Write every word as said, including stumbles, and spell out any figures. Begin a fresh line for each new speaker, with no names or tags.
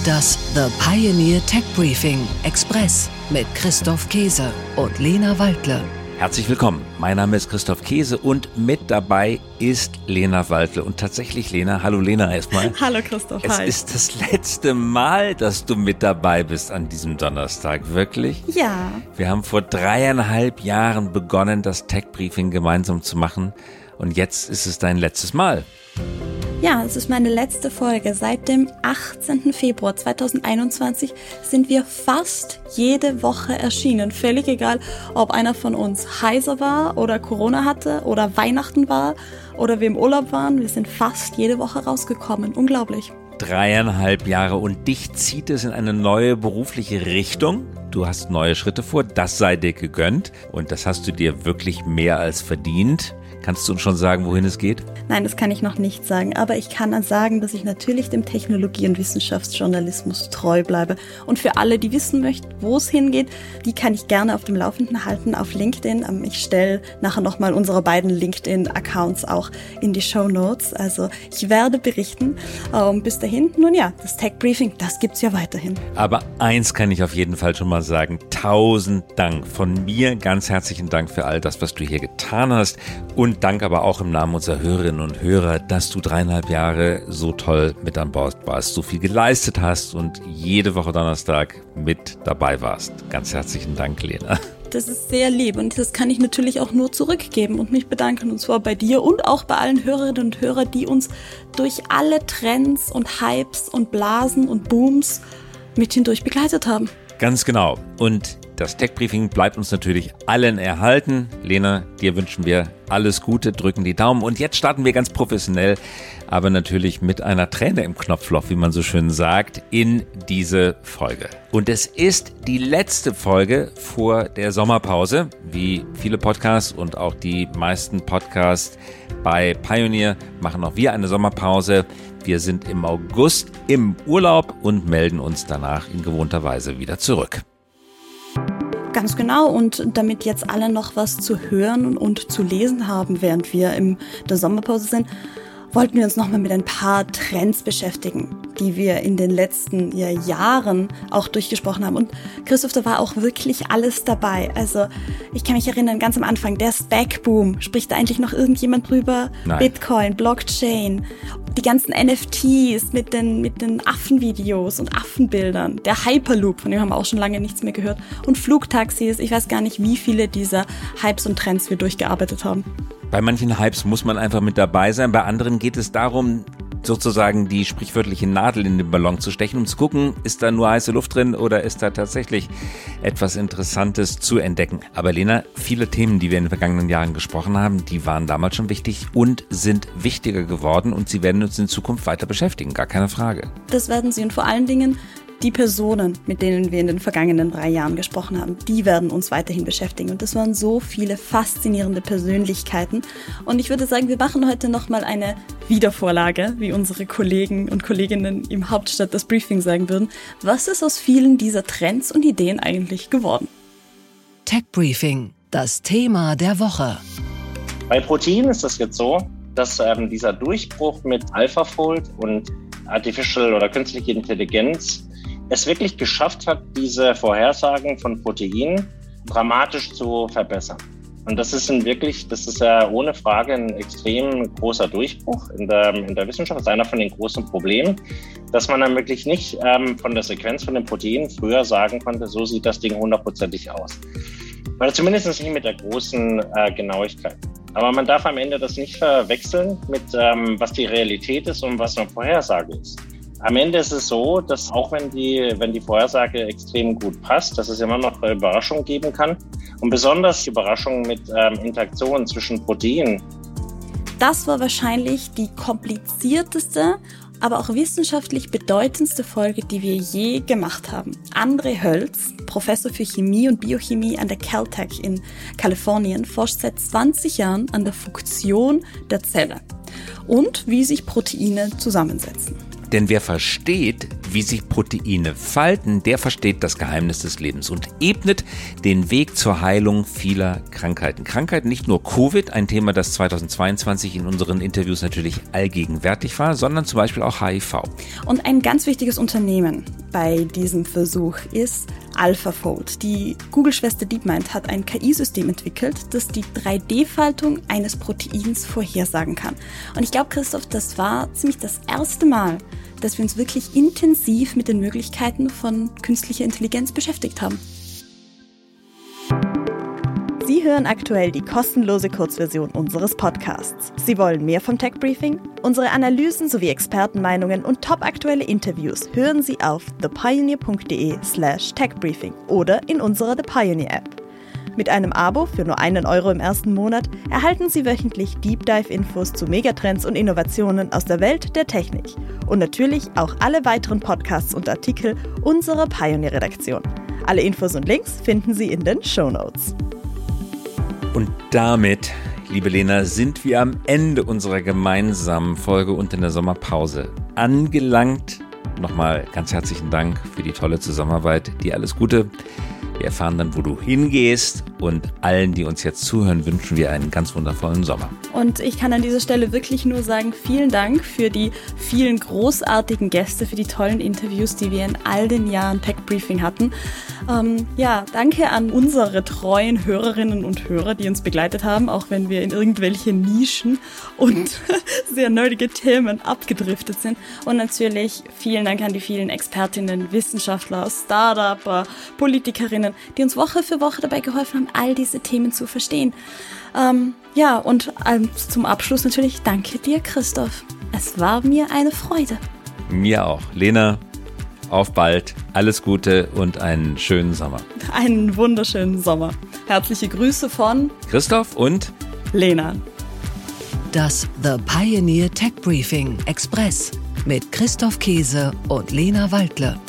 Das The Pioneer Tech Briefing Express mit Christoph Käse und Lena Waldle.
Herzlich willkommen, mein Name ist Christoph Käse und mit dabei ist Lena Waldle. Und tatsächlich, Lena, hallo Lena erstmal.
Hallo Christoph,
es
hi.
Es ist das letzte Mal, dass du mit dabei bist an diesem Donnerstag, wirklich?
Ja.
Wir haben vor dreieinhalb Jahren begonnen, das Tech Briefing gemeinsam zu machen und jetzt ist es dein letztes Mal.
Ja, es ist meine letzte Folge. Seit dem achtzehnten Februar zweitausendeinundzwanzig sind wir fast jede Woche erschienen. Völlig egal, ob einer von uns heiser war oder Corona hatte oder Weihnachten war oder wir im Urlaub waren. Wir sind fast jede Woche rausgekommen. Unglaublich.
Dreieinhalb Jahre und dich zieht es in eine neue berufliche Richtung. Du hast neue Schritte vor, das sei dir gegönnt und das hast du dir wirklich mehr als verdient. Kannst du uns schon sagen, wohin es geht?
Nein, das kann ich noch nicht sagen, aber ich kann sagen, dass ich natürlich dem Technologie- und Wissenschaftsjournalismus treu bleibe. Und für alle, die wissen möchten, wo es hingeht, die kann ich gerne auf dem Laufenden halten auf LinkedIn. Ich stelle nachher nochmal unsere beiden LinkedIn-Accounts auch in die Shownotes. Also ich werde berichten. Ähm, bis dahin, nun ja, das Tech Briefing, das gibt's ja weiterhin.
Aber eins kann ich auf jeden Fall schon mal sagen. Tausend Dank. Von mir ganz herzlichen Dank für all das, was du hier getan hast. Und Dank aber auch im Namen unserer Hörerinnen und Hörer, dass du dreieinhalb Jahre so toll mit an Bord warst, so viel geleistet hast und jede Woche Donnerstag mit dabei warst. Ganz herzlichen Dank, Lena.
Das ist sehr lieb und das kann ich natürlich auch nur zurückgeben und mich bedanken, und zwar bei dir und auch bei allen Hörerinnen und Hörern, die uns durch alle Trends und Hypes und Blasen und Booms mit hindurch begleitet haben.
Ganz genau. Und das Tech Briefing bleibt uns natürlich allen erhalten. Lena, dir wünschen wir alles Gute, drücken die Daumen. Und jetzt starten wir ganz professionell, aber natürlich mit einer Träne im Knopfloch, wie man so schön sagt, in diese Folge. Und es ist die letzte Folge vor der Sommerpause. Wie viele Podcasts und auch die meisten Podcasts bei Pioneer machen auch wir eine Sommerpause. Wir sind im August im Urlaub und melden uns danach in gewohnter Weise wieder zurück.
Ganz genau, und damit jetzt alle noch was zu hören und zu lesen haben, während wir in der Sommerpause sind, wollten wir uns nochmal mit ein paar Trends beschäftigen, die wir in den letzten ja, Jahren auch durchgesprochen haben. Und Christoph, da war auch wirklich alles dabei. Also ich kann mich erinnern, ganz am Anfang, der Spec-Boom, spricht da eigentlich noch irgendjemand drüber?
Nein.
Bitcoin, Blockchain, die ganzen N F Ts mit den, mit den Affenvideos und Affenbildern, der Hyperloop, von dem haben wir auch schon lange nichts mehr gehört, und Flugtaxis. Ich weiß gar nicht, wie viele dieser Hypes und Trends wir durchgearbeitet haben.
Bei manchen Hypes muss man einfach mit dabei sein, bei anderen geht es darum, sozusagen die sprichwörtliche Nadel in den Ballon zu stechen, um zu gucken, ist da nur heiße Luft drin oder ist da tatsächlich etwas Interessantes zu entdecken. Aber Lena, viele Themen, die wir in den vergangenen Jahren gesprochen haben, die waren damals schon wichtig und sind wichtiger geworden und sie werden uns in Zukunft weiter beschäftigen, gar keine Frage.
Das werden sie, und vor allen Dingen die Personen, mit denen wir in den vergangenen drei Jahren gesprochen haben, die werden uns weiterhin beschäftigen. Und das waren so viele faszinierende Persönlichkeiten. Und ich würde sagen, wir machen heute nochmal eine Wiedervorlage, wie unsere Kollegen und Kolleginnen im Hauptstadt das Briefing sagen würden. Was ist aus vielen dieser Trends und Ideen eigentlich geworden?
Tech Briefing, das Thema der Woche.
Bei Proteinen ist es jetzt so, dass ähm, dieser Durchbruch mit AlphaFold und Artificial oder künstliche Intelligenz es wirklich geschafft hat, diese Vorhersagen von Proteinen dramatisch zu verbessern. Und das ist ein wirklich, das ist ja ohne Frage ein extrem großer Durchbruch in der, in der Wissenschaft. Das ist einer von den großen Problemen, dass man dann wirklich nicht ähm, von der Sequenz von den Proteinen früher sagen konnte, so sieht das Ding hundertprozentig aus. Oder zumindest nicht mit der großen äh, Genauigkeit. Aber man darf am Ende das nicht verwechseln mit, ähm, was die Realität ist und was eine Vorhersage ist. Am Ende ist es so, dass auch wenn die, wenn die Vorhersage extrem gut passt, dass es immer noch Überraschungen geben kann. Und besonders Überraschungen mit ähm, Interaktionen zwischen Proteinen.
Das war wahrscheinlich die komplizierteste, aber auch wissenschaftlich bedeutendste Folge, die wir je gemacht haben. André Hölz, Professor für Chemie und Biochemie an der Caltech in Kalifornien, forscht seit zwanzig Jahren an der Funktion der Zelle und wie sich Proteine zusammensetzen.
Denn wer versteht, wie sich Proteine falten, der versteht das Geheimnis des Lebens und ebnet den Weg zur Heilung vieler Krankheiten. Krankheiten, nicht nur Covid, ein Thema, das zweitausendzweiundzwanzig in unseren Interviews natürlich allgegenwärtig war, sondern zum Beispiel auch H I V.
Und ein ganz wichtiges Unternehmen bei diesem Versuch ist AlphaFold. Die Google-Schwester DeepMind hat ein K I-System entwickelt, das die drei D Faltung eines Proteins vorhersagen kann. Und ich glaube, Christoph, das war ziemlich das erste Mal, dass wir uns wirklich intensiv mit den Möglichkeiten von künstlicher Intelligenz beschäftigt haben. Sie hören aktuell die kostenlose Kurzversion unseres Podcasts. Sie wollen mehr vom Tech Briefing? Unsere Analysen sowie Expertenmeinungen und topaktuelle Interviews hören Sie auf thepioneer.de slash techbriefing oder in unserer The Pioneer App. Mit einem Abo für nur einen Euro im ersten Monat erhalten Sie wöchentlich Deep Dive Infos zu Megatrends und Innovationen aus der Welt der Technik. Und natürlich auch alle weiteren Podcasts und Artikel unserer Pioneer-Redaktion. Alle Infos und Links finden Sie in den Shownotes.
Und damit, liebe Lena, sind wir am Ende unserer gemeinsamen Folge und in der Sommerpause angelangt. Nochmal ganz herzlichen Dank für die tolle Zusammenarbeit. Dir alles Gute. Wir erfahren dann, wo du hingehst, und allen, die uns jetzt zuhören, wünschen wir einen ganz wundervollen Sommer.
Und ich kann an dieser Stelle wirklich nur sagen, vielen Dank für die vielen großartigen Gäste, für die tollen Interviews, die wir in all den Jahren Tech Briefing hatten. Ähm, ja, danke an unsere treuen Hörerinnen und Hörer, die uns begleitet haben, auch wenn wir in irgendwelche Nischen und sehr nerdige Themen abgedriftet sind. Und natürlich vielen Dank an die vielen Expertinnen, Wissenschaftler, Startup, Politikerinnen, die uns Woche für Woche dabei geholfen haben, all diese Themen zu verstehen. Ähm, ja, und ähm, zum Abschluss natürlich danke dir, Christoph. Es war mir eine Freude.
Mir auch. Lena, auf bald. Alles Gute und einen schönen Sommer.
Einen wunderschönen Sommer. Herzliche Grüße von
Christoph und
Lena.
Das The Pioneer Tech Briefing Express mit Christoph Käse und Lena Waldle.